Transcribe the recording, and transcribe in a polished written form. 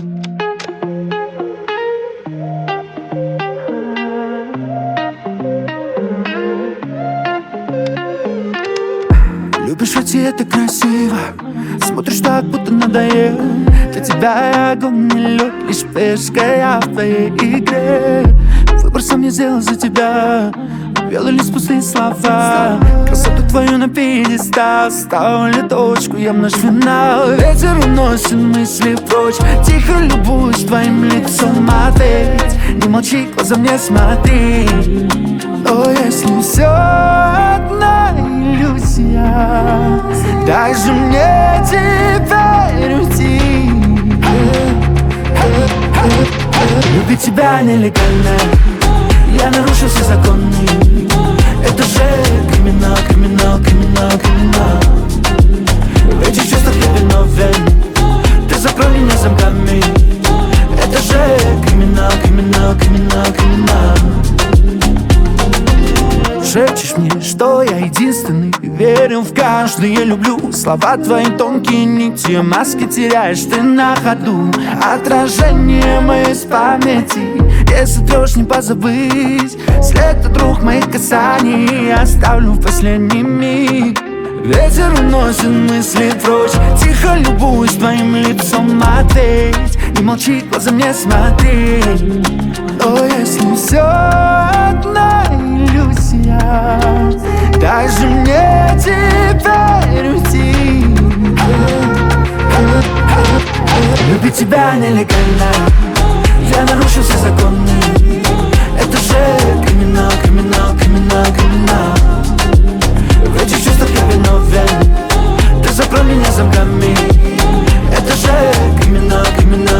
Любишь шути, это красиво. Смотришь так, будто надоел. Для тебя я огонь, не лед, лишь пешка я в твоей игре. Выбор сам не сделал за тебя. Белый лист, пустые слова. Красоту твою на пьедестал. Ставлю точку, я в наш финал. Ветер уносит мысли прочь. Тихо любуюсь твоим лицом. Ответь, не молчи, глаза мне смотри. О, если все одна иллюзия, дай же мне теперь уйти. Любить тебя нелегально. Я нарушил все законы. Это же криминал, криминал, криминал, криминал. В этих чувствах я виновен. Ты закрой меня замками. Это же криминал, криминал, криминал, криминал. Шепчешь мне, что я единственный. Верил в каждое, я люблю. Слова твои тонкие нити, маски теряешь ты на ходу. Отражение мое из памяти. Если трешь, не позабыть. След от рук моих касаний оставлю в последний миг. Ветер уносит мысли прочь. Тихо любуюсь твоим лицом. Ответь, не молчи, глаза мне смотри. О, если все одна иллюзия, дай же мне теперь уйти. Любить тебя нелегально. Я нарушил все законы. Это же криминал, криминал, криминал, криминал. В этих чувствах я виновен. Ты закрой меня замками. Это же криминал, криминал.